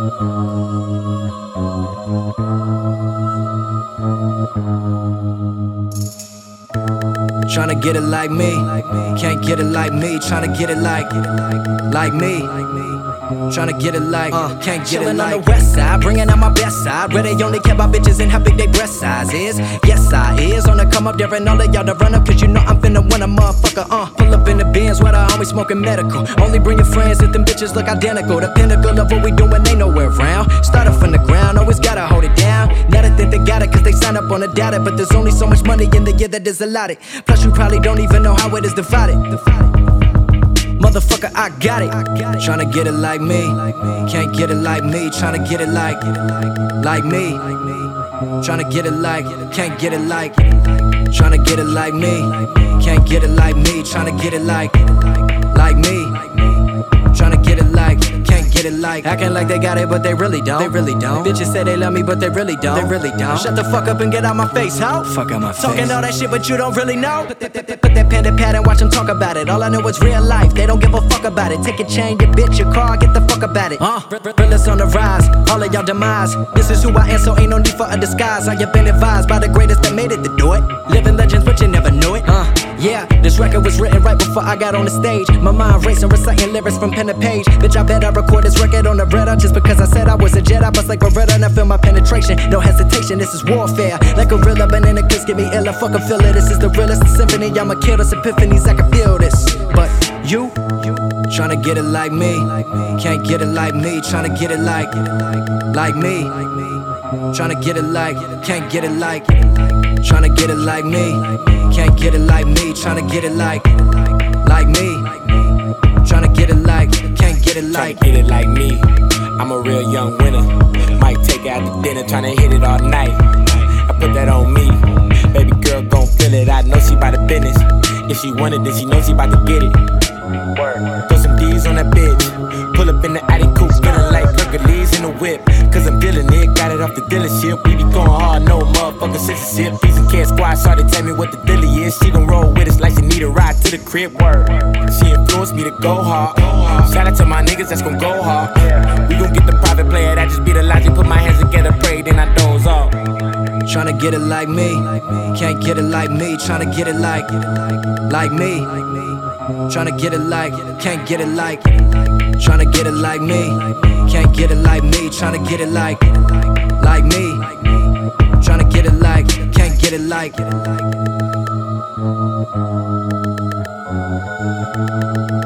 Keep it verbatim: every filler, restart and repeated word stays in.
Tryna get it like me, can't get it like me. Tryna get it like, like me. Tryna get it like, uh, can't get it like. On the west side, bringing out my best side. Where they only care about bitches and how big they breast size is. Yes, I is on the come up, daring all of y'all to run up, cause you know I'm finna win a motherfucker. Uh, pull up in the Benz where I always smoking medical. Only bring your friends if them bitches look identical. The pinnacle of what we doing ain't nowhere around. Started from the ground, always gotta hold it down. Now they think they got it cause they sign up on the data, but there's only so much money in the year that is allotted. Plus you probably don't even know how it is divided. Motherfucker, I got it. Tryna get it like me, can't get it like me. Tryna get it like, like me. Tryna get it like, can't get it like. Tryna get it like me, can't get it like me. Tryna get it like, like me. Tryna get it like, can't get it like. Acting like they got it, but they really don't. They really don't. Bitches say they love me, but they really don't. They really don't. Shut the fuck up and get out my face, ho. Fuck out my face. Talking all that shit, but you don't really know. Put that, put that, put that pen to pad and watch them talk about it. All I know is real life. They don't give a fuck about it. Take your chain, your bitch, your car, get the fuck about it. Uh, realest on the rise, all of y'all demise. This is who I am, so ain't no need for a disguise. I have been advised by the greatest that made it to do it. Living legends, but you never knew it. Uh, yeah, this record was written right before I got on the stage. My mind racing, reciting lyrics from pen to page. Bitch, I bet I record this record on the Beretta. Just because I said I was a jet, I bust like Beretta and I feel my penetration. No hesitation, this is warfare. Like a gorilla, banana clips get me illa. Fuck a feel it, this is the realest the symphony. I'ma kill this epiphanies, I can feel this. But you, you, tryna get it like me, can't get it like me. Tryna get it like, like me. Tryna get it like, can't get it like. Tryna get it like me, can't get it like me. Tryna get it like, like me. Tryna get it like, can't get it like. Tryna get it like me, I'm a real young winner. Might take it out to dinner, tryna hit it all night. I put that on me, baby girl gon' feel it. I know she bout the business. If she want it, then she know she bout to get it. Throw some D's on that bitch, pull up in the Audi coupe, feeling like Hercules in the whip. Cause I'm dealing it, got it off the dealership. We be going hard, no motherfucker censorship. Piece of cat squad, shawty tell me what the dilly is. She gon' roll with us like she need a ride to the crib. Word, she influenced me to go hard. Shout out to my niggas that's gon' go hard. We gon' get the private player, that just be the logic. Put my hands together, pray, then I doze off. Tryna get it like me, can't get it like me. Tryna get it like, like me. Tryna get it like, can't get it like. Tryna get it like me, can't get it like me. Tryna get it like, like me. Tryna get it like, can't get it like.